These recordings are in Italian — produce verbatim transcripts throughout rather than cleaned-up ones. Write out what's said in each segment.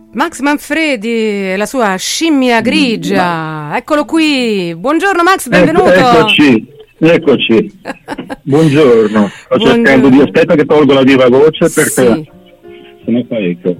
Max Manfredi e la sua scimmia grigia. Eccolo qui. Buongiorno Max, benvenuto. Ecco, eccoci, eccoci. Buongiorno. Sto Buongiorno. cercando di aspetta che tolgo la viva voce perché Sì. se ne fa eco.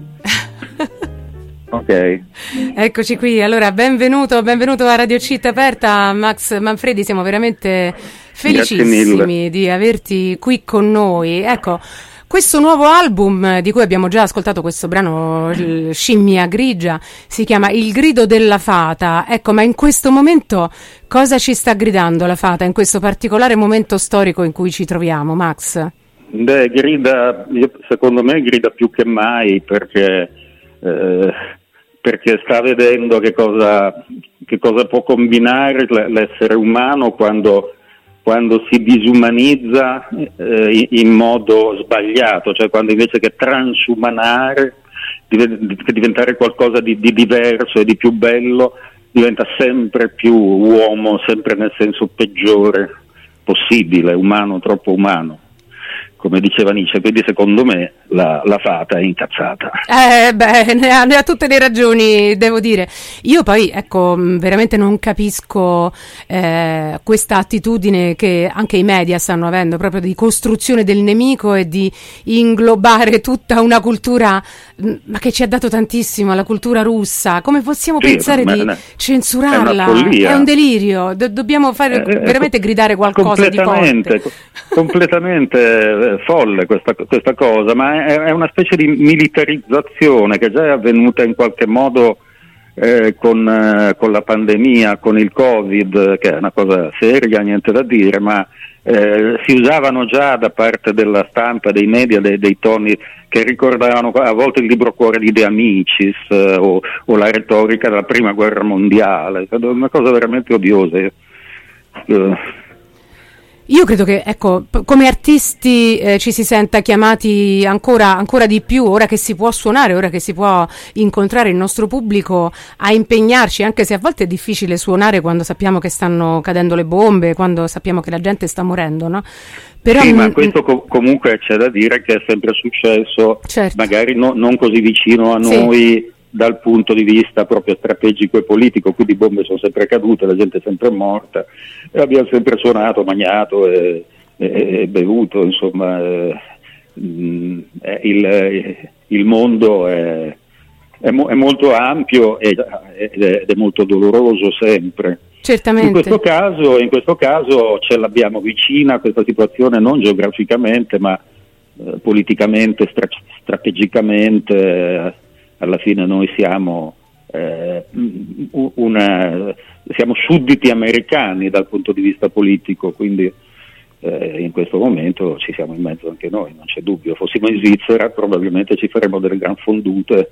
Ok. Eccoci qui. Allora, benvenuto, benvenuto a Radio Città Aperta, Max Manfredi. Siamo veramente felicissimi di averti qui con noi. Ecco, questo nuovo album di cui abbiamo già ascoltato questo brano, Scimmia Grigia, si chiama Il grido della fata. Ecco, ma in questo momento cosa ci sta gridando la fata, in questo particolare momento storico in cui ci troviamo, Max? Beh, grida, io, secondo me grida più che mai perché, eh, perché sta vedendo che cosa, che cosa può combinare l'essere umano quando... quando si disumanizza eh, in modo sbagliato, cioè quando invece che transumanare, che diventare qualcosa di, di diverso e di più bello, diventa sempre più uomo, sempre nel senso peggiore possibile, umano, troppo umano, come diceva Nietzsche. Quindi secondo me la, la fata è incazzata. Eh beh, ne ha, ne ha tutte le ragioni, devo dire. Io poi, ecco, veramente non capisco eh, questa attitudine che anche i media stanno avendo, proprio di costruzione del nemico e di inglobare tutta una cultura, ma che ci ha dato tantissimo, la cultura russa. Come possiamo Sì, pensare ma, di ma, censurarla? È, è un delirio, Do- dobbiamo fare eh, veramente gridare qualcosa di forte. Completamente folle questa, questa cosa, ma è, è una specie di militarizzazione che già è avvenuta in qualche modo eh, con, eh, con la pandemia, con il Covid, che è una cosa seria, niente da dire, ma eh, si usavano già da parte della stampa, dei media, dei, dei toni che ricordavano a volte il libro Cuore di De Amicis eh, o, o la retorica della Prima Guerra Mondiale, una cosa veramente odiosa. Eh, Io credo che, ecco, p- come artisti eh, ci si senta chiamati ancora, ancora di più, ora che si può suonare, ora che si può incontrare il nostro pubblico, a impegnarci, anche se a volte è difficile suonare quando sappiamo che stanno cadendo le bombe, quando sappiamo che la gente sta morendo, no? Però sì, m- ma questo co- comunque c'è da dire che è sempre successo, certo. magari no, non così vicino a Sì. noi dal punto di vista proprio strategico e politico, quindi bombe sono sempre cadute, la gente è sempre morta, e abbiamo sempre suonato, mangiato e, e, e bevuto, insomma eh, mh, eh, il, il mondo è, è, mo- è molto ampio ed è, è molto doloroso sempre. Certamente. In questo caso, in questo caso ce l'abbiamo vicina questa situazione, non geograficamente ma eh, politicamente, stra- strategicamente. Eh, alla fine noi siamo eh, una, siamo sudditi americani dal punto di vista politico, quindi eh, in questo momento ci siamo in mezzo anche noi, non c'è dubbio. Fossimo in Svizzera probabilmente ci faremmo delle gran fondute.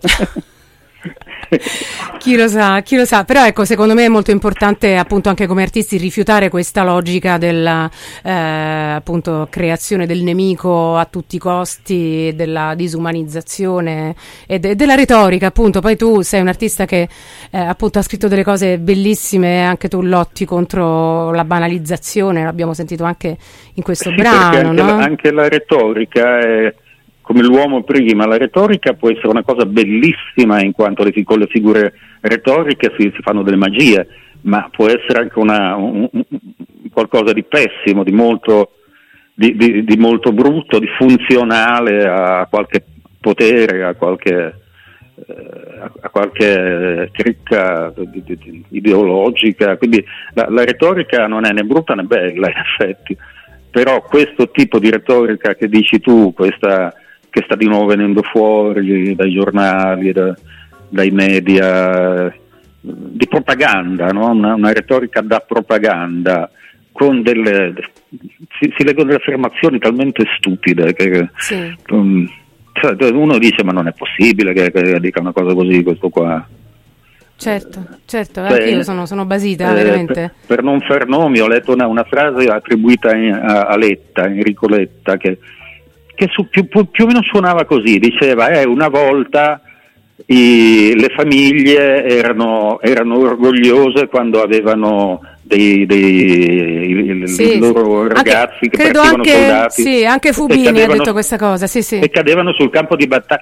Chi lo sa, chi lo sa, però ecco, secondo me è molto importante appunto anche come artisti rifiutare questa logica della eh, appunto creazione del nemico a tutti i costi, della disumanizzazione e de- della retorica, appunto. Poi tu sei un artista che eh, appunto ha scritto delle cose bellissime, anche tu lotti contro la banalizzazione, l'abbiamo sentito anche in questo sì, brano, anche, no? la, anche la retorica è come l'uomo prima, la retorica può essere una cosa bellissima in quanto le, con le figure retoriche si, si fanno delle magie, ma può essere anche una, un, un, qualcosa di pessimo, di molto, di, di, di molto brutto, di funzionale a qualche potere, a qualche, eh, a qualche cricca di, di, di, ideologica. Quindi la, la retorica non è né brutta né bella in effetti, però questo tipo di retorica che dici tu, questa che sta di nuovo venendo fuori dai giornali, da, dai media, di propaganda, no? una, una retorica da propaganda, con delle si, si leggono delle affermazioni talmente stupide che Sì. um, cioè, uno dice ma non è possibile che, che dica una cosa così questo qua. Certo, certo, Beh, anche io sono, sono basita, eh, veramente. Per, per non far nomi, ho letto una, una frase attribuita in, a, a Letta, Enrico Letta, che che su, più, più o meno suonava così, diceva eh, una volta i, le famiglie erano, erano orgogliose quando avevano dei, dei i, sì, i loro sì. ragazzi anche, che partivano anche, soldati sì, anche Fubini ha detto questa cosa, sì, sì. e cadevano sul campo di battaglia.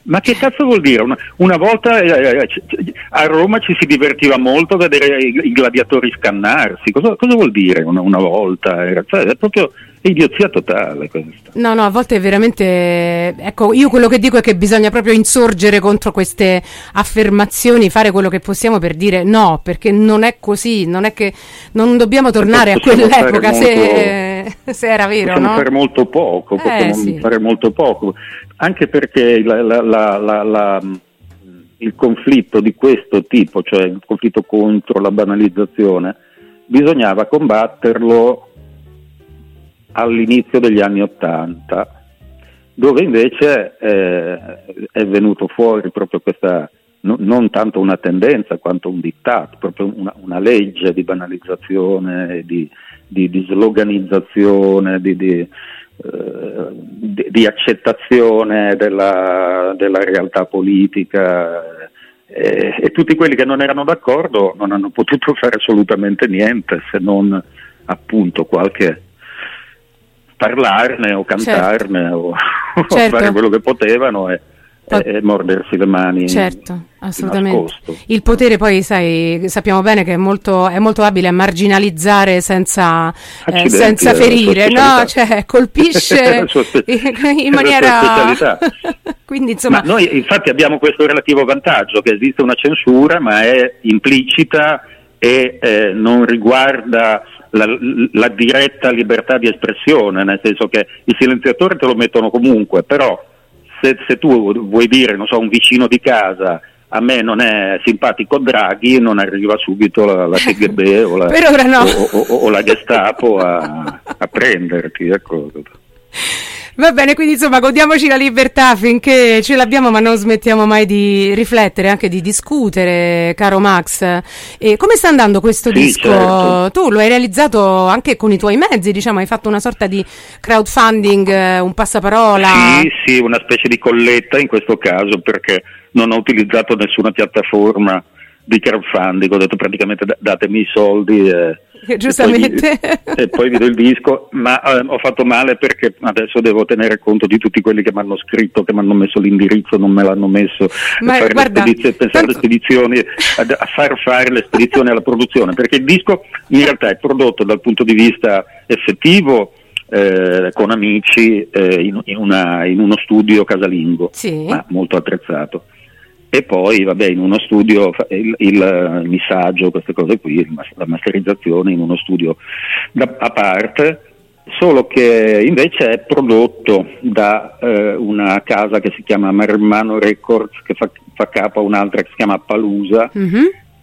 Ma che cazzo vuol dire? Una, una volta eh, a Roma ci si divertiva molto a vedere i, i gladiatori scannarsi. Cosa, cosa vuol dire una, una volta? Era, cioè, è proprio idiozia totale questa. No, no, a volte è veramente... Ecco, io quello che dico è che bisogna proprio insorgere contro queste affermazioni, fare quello che possiamo per dire no, perché non è così, non è che non dobbiamo tornare a quell'epoca molto, se, se era vero, possiamo no? fare molto poco, possiamo eh, sì. fare molto poco, anche perché la, la, la, la, la, il conflitto di questo tipo, cioè il conflitto contro la banalizzazione, bisognava combatterlo all'inizio degli anni Ottanta, dove invece eh, è venuto fuori proprio questa, no, non tanto una tendenza quanto un diktat, proprio una, una legge di banalizzazione, di, di, di sloganizzazione, di, di, eh, di, di accettazione della, della realtà politica, eh, e tutti quelli che non erano d'accordo non hanno potuto fare assolutamente niente, se non appunto qualche parlarne o cantarne, certo. o, o certo. fare quello che potevano e, po- e mordersi le mani. Certo, assolutamente. Il potere poi, sai, sappiamo bene che è molto, è molto abile a marginalizzare senza, eh, senza ferire, no? Cioè colpisce spe- in maniera... Quindi, insomma... Ma noi infatti abbiamo questo relativo vantaggio, che esiste una censura ma è implicita e eh, non riguarda La, la diretta libertà di espressione, nel senso che il silenziatore te lo mettono comunque, però se, se tu vuoi dire, non so, un vicino di casa a me non è simpatico Draghi, non arriva subito la, la K G B o la, per ora no. o, o, o la Gestapo a, a prenderti, ecco. Va bene, quindi insomma godiamoci la libertà finché ce l'abbiamo, ma non smettiamo mai di riflettere, anche di discutere, caro Max. E come sta andando questo sì, disco? Certo. Tu lo hai realizzato anche con i tuoi mezzi, diciamo, hai fatto una sorta di crowdfunding, un passaparola? Sì, sì, una specie di colletta in questo caso, perché non ho utilizzato nessuna piattaforma di crowdfunding, ho detto praticamente datemi i soldi e... Giustamente. E poi, e poi vi do il disco, ma eh, ho fatto male perché adesso devo tenere conto di tutti quelli che mi hanno scritto, che mi hanno messo l'indirizzo, non me l'hanno messo, ma a fare guarda, le spedizioni, pensare alle spedizioni, a, a far fare le spedizioni alla produzione, perché il disco in realtà è prodotto dal punto di vista effettivo eh, con amici eh, in, in, una, in uno studio casalingo, sì. ma molto attrezzato. E poi vabbè in uno studio il, il, il missaggio, queste cose qui, la masterizzazione in uno studio da, a parte, solo che invece è prodotto da eh, una casa che si chiama Marmano Records, che fa, fa capo a un'altra che si chiama Palusa, mm-hmm.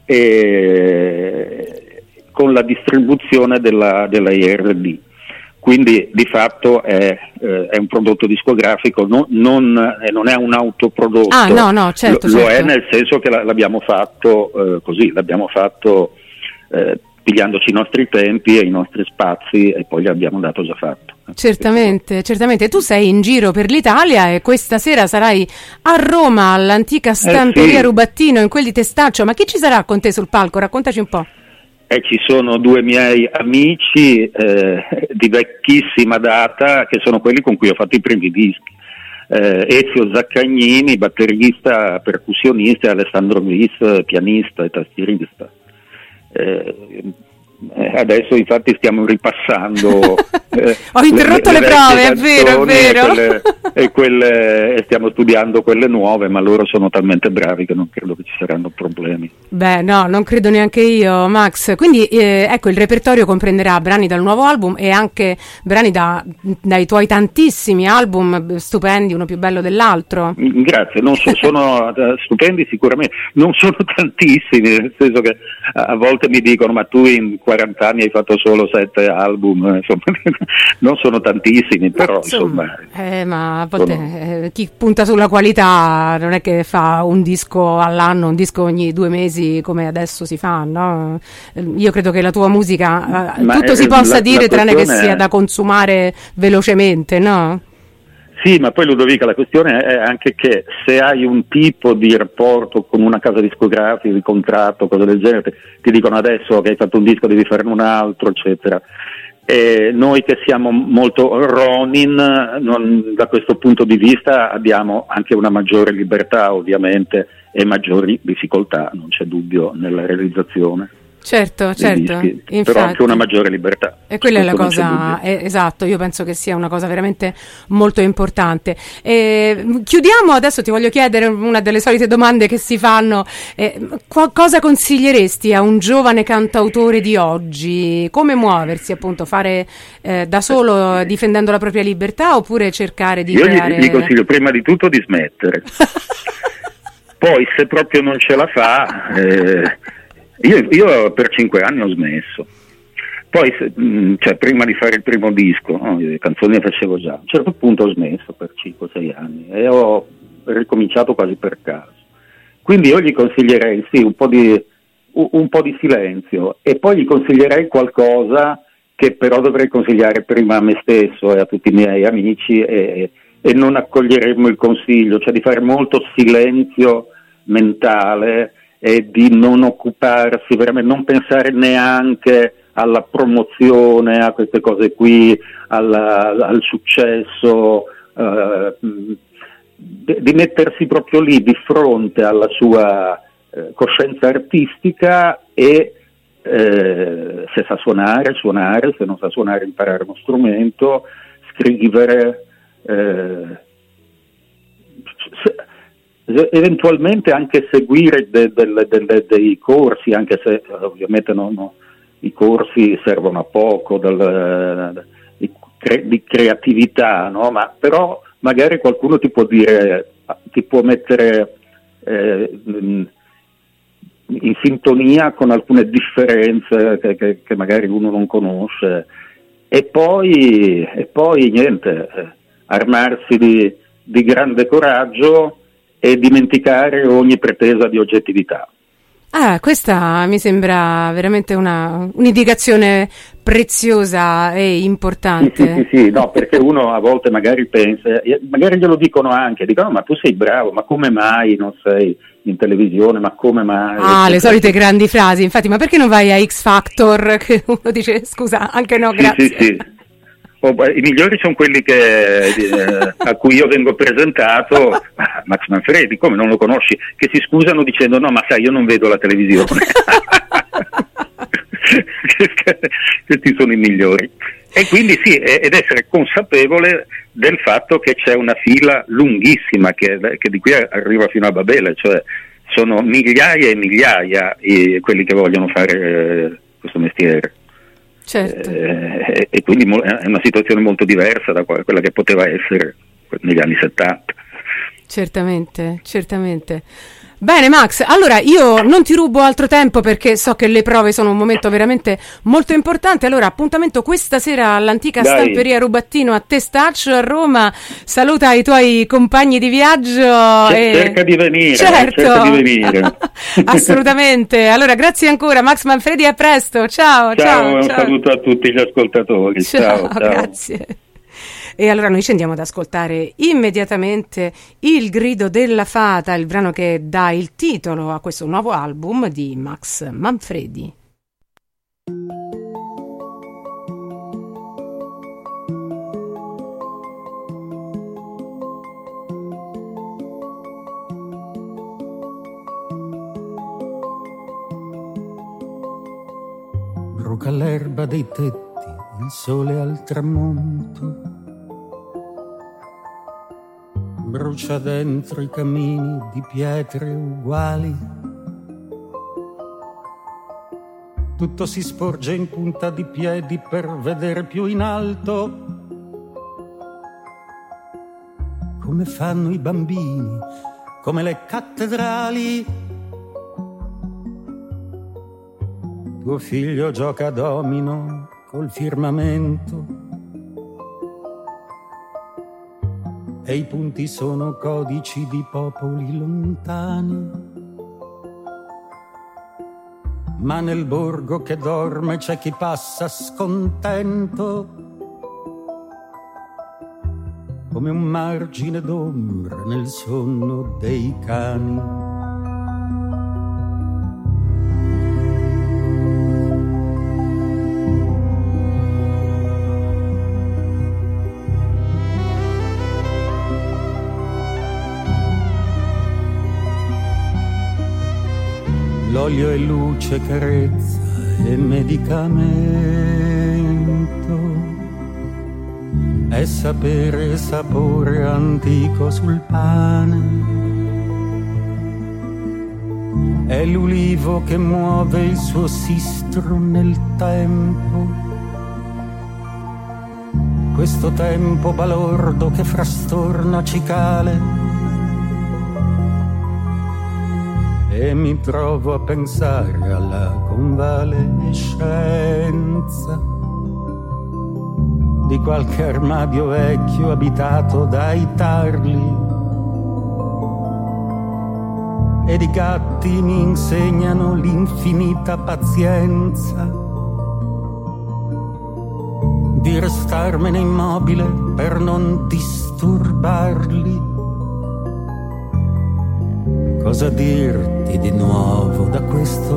e con la distribuzione della, della I R D. Quindi di fatto è, eh, è un prodotto discografico, no, non, eh, non è un autoprodotto. Ah, no, no, certo, lo, certo. lo è nel senso che la, l'abbiamo fatto eh, così, l'abbiamo fatto eh, pigliandoci i nostri tempi e i nostri spazi e poi l'abbiamo dato già fatto. Certamente, certamente. Tu sei in giro per l'Italia e questa sera sarai a Roma all'antica stamperia eh, sì. Rubattino, in quel di Testaccio. Ma chi ci sarà con te sul palco? Raccontaci un po'. Eh, ci sono due miei amici eh, di vecchissima data, che sono quelli con cui ho fatto i primi dischi, eh, Ezio Zaccagnini, batterista, percussionista, e Alessandro Vis, pianista e tastierista. Eh, adesso infatti stiamo ripassando eh, ho interrotto le, le, le prove, è vero, è vero. E, quelle, e, quelle, e stiamo studiando quelle nuove, ma loro sono talmente bravi che non credo che ci saranno problemi. Beh, no, non credo neanche io, Max. Quindi eh, ecco, il repertorio comprenderà brani dal nuovo album e anche brani da, dai tuoi tantissimi album stupendi, uno più bello dell'altro. Grazie, non so, sono uh, stupendi sicuramente, non sono tantissimi, nel senso che a volte mi dicono ma tu in quaranta anni hai fatto solo sette album, insomma, non sono tantissimi, però insomma, insomma eh, ma a volte sono... eh, chi punta sulla qualità non è che fa un disco all'anno, un disco ogni due mesi come adesso si fa, no? Io credo che la tua musica eh, tutto è, si possa la, dire la tranne che sia è... da consumare velocemente, no? Sì, ma poi Ludovica, la questione è anche che se hai un tipo di rapporto con una casa discografica, di contratto, cose del genere, ti dicono adesso che hai fatto un disco devi farne un altro, eccetera. E noi che siamo molto Ronin, non, da questo punto di vista abbiamo anche una maggiore libertà ovviamente e maggiori difficoltà, non c'è dubbio, nella realizzazione. Certo, certo, dischi, però anche una maggiore libertà. E quella è la cosa, è, esatto, io penso che sia una cosa veramente molto importante. E, chiudiamo, adesso ti voglio chiedere una delle solite domande che si fanno, eh, qu- cosa consiglieresti a un giovane cantautore di oggi? Come muoversi, appunto, fare eh, da solo difendendo la propria libertà oppure cercare di io creare... Io gli, gli consiglio prima di tutto di smettere, poi se proprio non ce la fa... Eh, Io, io per cinque anni ho smesso, poi se, mh, cioè, prima di fare il primo disco, no, le canzoni le facevo già, a un certo punto ho smesso per cinque sei anni e ho ricominciato quasi per caso. Quindi io gli consiglierei sì, un po' di, un, un po' di silenzio, e poi gli consiglierei qualcosa che però dovrei consigliare prima a me stesso e a tutti i miei amici, e, e non accoglieremmo il consiglio, cioè di fare molto silenzio mentale e di non occuparsi, veramente non pensare neanche alla promozione, a queste cose qui, alla, al successo, eh, di, di mettersi proprio lì di fronte alla sua eh, coscienza artistica e eh, se sa suonare, suonare, se non sa suonare imparare uno strumento, scrivere, eh, se, eventualmente anche seguire de, de, de, de, dei corsi, anche se ovviamente no, no, i corsi servono a poco del, di, cre, di creatività, no? Ma però magari qualcuno ti può dire, ti può mettere eh, in sintonia con alcune differenze che, che, che magari uno non conosce, e poi, e poi niente, eh, armarsi di, di grande coraggio e dimenticare ogni pretesa di oggettività. Ah, questa mi sembra veramente una un'indicazione preziosa e importante. Sì, sì, sì, sì, no, perché uno a volte magari pensa, magari glielo dicono anche, dicono ma tu sei bravo, ma come mai non sei in televisione, ma come mai? Ah, le solite grandi frasi, infatti, ma perché non vai a X Factor? Che uno dice scusa, anche no, grazie. Sì, sì, sì. Oh, I migliori sono quelli che, eh, a cui io vengo presentato, Max Manfredi, come non lo conosci, che si scusano dicendo no, ma sai, io non vedo la televisione. Questi sono i migliori. E quindi sì, ed essere consapevole del fatto che c'è una fila lunghissima che, che di qui arriva fino a Babele, cioè sono migliaia e migliaia i, quelli che vogliono fare eh, questo mestiere. Certo. Eh, e quindi è una situazione molto diversa da quella che poteva essere negli anni settanta. Certamente, certamente. Bene Max, allora io non ti rubo altro tempo perché so che le prove sono un momento veramente molto importante. Allora appuntamento questa sera all'antica Dai. Stamperia Rubattino a Testaccio a Roma. Saluta i tuoi compagni di viaggio. C- e... Cerca di venire, certo. cerca di venire. Assolutamente. Allora grazie ancora Max Manfredi, a presto. Ciao, Ciao, ciao. un ciao. saluto a tutti gli ascoltatori. Ciao, Ciao, ciao. Grazie. E allora noi ci andiamo ad ascoltare immediatamente Il grido della fata, il brano che dà il titolo a questo nuovo album di Max Manfredi. Bruca l'erba dei tetti, il sole al tramonto. Brucia dentro i camini di pietre uguali. Tutto si sporge in punta di piedi per vedere più in alto. Come fanno i bambini, come le cattedrali. Tuo figlio gioca a domino col firmamento. E i punti sono codici di popoli lontani. Ma nel borgo che dorme c'è chi passa scontento, come un margine d'ombra nel sonno dei cani. l'olio è luce, carezza e medicamento, è sapere, sapore antico sul pane, è l'ulivo che muove il suo sistro nel tempo, questo tempo balordo che frastorna cicale. E mi trovo a pensare alla convalescenza di qualche armadio vecchio abitato dai tarli, e i gatti mi insegnano l'infinita pazienza di restarmene immobile per non disturbarli. Cosa dirti di nuovo da questo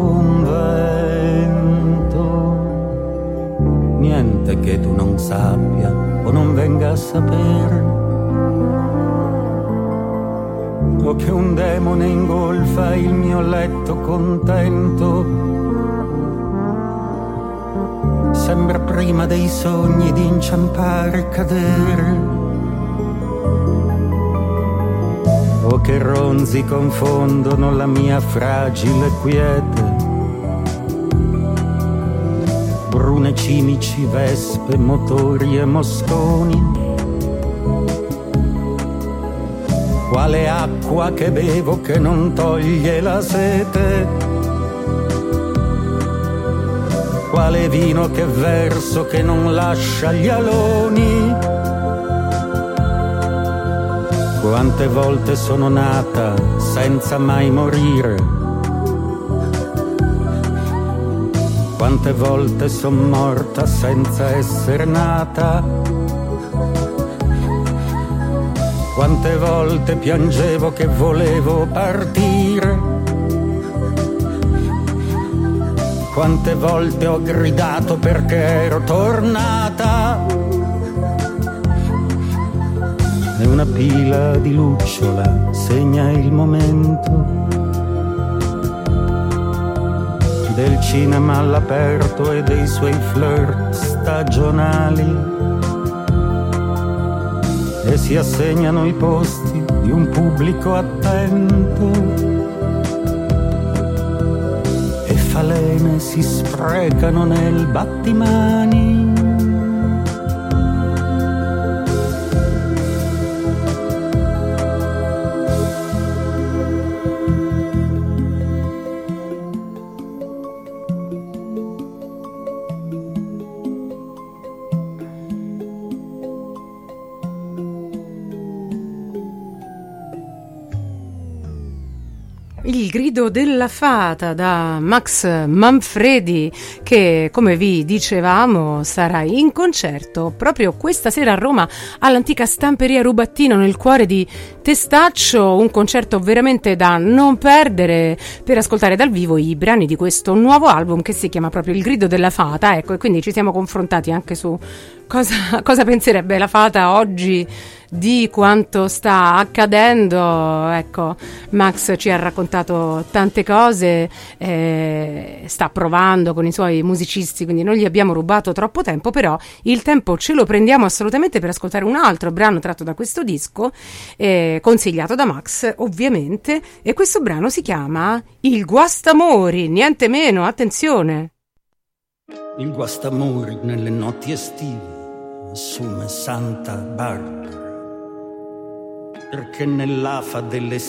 convento? Niente che tu non sappia o non venga a sapere, o che un demone ingolfa il mio letto contento. Sembra prima dei sogni di inciampare e cadere, o che ronzi confondono la mia fragile quiete. Brune, cimici, vespe, motori e mosconi, quale acqua che bevo che non toglie la sete, quale vino che verso che non lascia gli aloni. Quante volte sono nata senza mai morire, quante volte son morta senza essere nata, quante volte piangevo che volevo partire, quante volte ho gridato perché ero tornata. E una pila di lucciola segna il momento del cinema all'aperto e dei suoi flirt stagionali, e si assegnano i posti di un pubblico attento, e falene si sprecano nel battimani. Il grido della fata da Max Manfredi, che come vi dicevamo sarà in concerto proprio questa sera a Roma all'antica Stamperia Rubattino nel cuore di Testaccio, un concerto veramente da non perdere per ascoltare dal vivo i brani di questo nuovo album che si chiama proprio Il grido della fata, ecco, e quindi ci siamo confrontati anche su cosa, cosa penserebbe la fata oggi di quanto sta accadendo. Ecco, Max ci ha raccontato tante cose, eh, sta provando con i suoi musicisti, quindi non gli abbiamo rubato troppo tempo, però il tempo ce lo prendiamo assolutamente per ascoltare un altro brano tratto da questo disco, eh, consigliato da Max ovviamente, e questo brano si chiama Il Guastamori, niente meno, attenzione. Il guastamori nelle notti estive assume Santa Barbara, perché nell'afa delle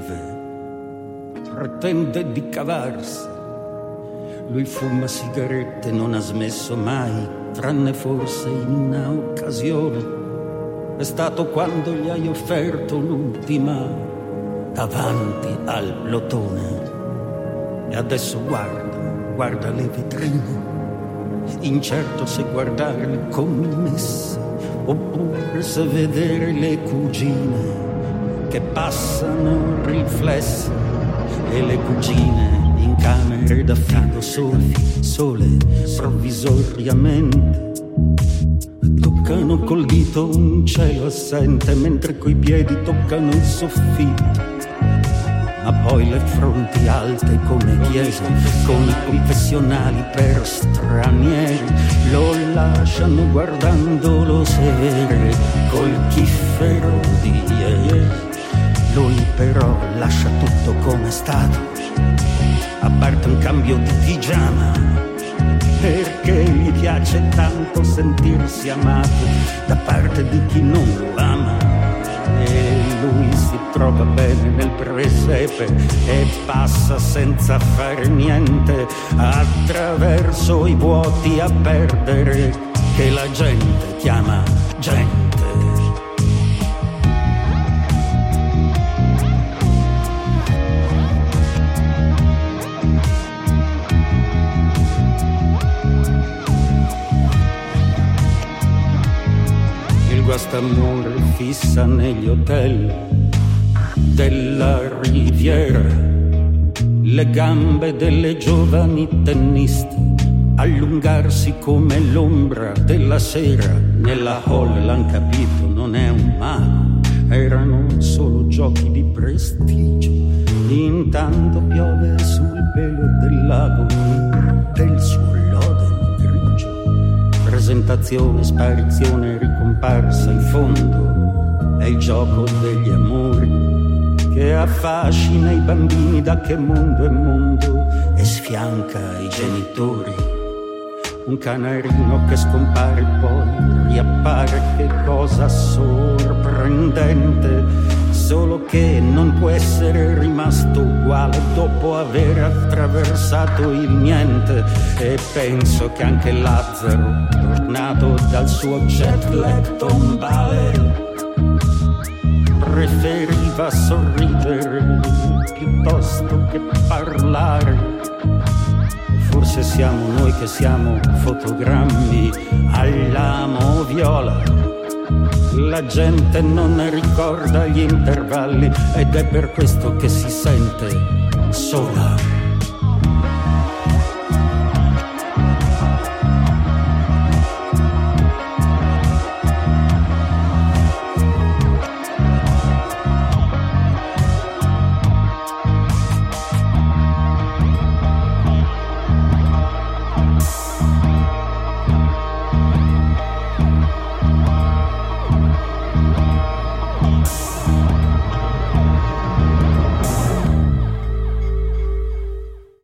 stive pretende di cavarsi. Lui fuma sigarette, non ha smesso mai, tranne forse in una occasione. È stato quando gli hai offerto l'ultima davanti al plotone. E adesso guarda, guarda le vetrine, incerto se guardare le commesse oppure se vedere le cugine che passano riflesse, e le cugine in camere d'affido sole, sole provvisoriamente toccano col dito un cielo assente mentre coi piedi toccano il soffitto. ma poi le fronti alte come chiese, con i confessionali per stranieri, lo lasciano guardandolo sedere col chiffero di ieri. Lui però lascia tutto come è stato, a parte un cambio di pigiama, perché gli piace tanto sentirsi amato da parte di chi non lo ama. E lui si trova bene nel presepe e passa senza fare niente attraverso i vuoti a perdere che la gente chiama gente. Guastamore fissa negli hotel della Riviera le gambe delle giovani tenniste allungarsi come l'ombra della sera. Nella hall l'han capito, non è un mago, erano solo giochi di prestigio. Intanto piove sul pelo del lago del suo lodeno grigio. Presentazione, sparizione, ricomparsa, in fondo è il gioco degli amori che affascina i bambini da che mondo è mondo e sfianca i genitori. Un canarino che scompare poi riappare, che cosa sorprendente, solo che non può essere rimasto uguale dopo aver attraversato il niente. E penso che anche Lazzaro, tornato dal suo jet lag tombale, preferiva sorridere piuttosto che parlare. Forse siamo noi che siamo fotogrammi alla moviola. La gente non ricorda gli intervalli ed è per questo che si sente sola.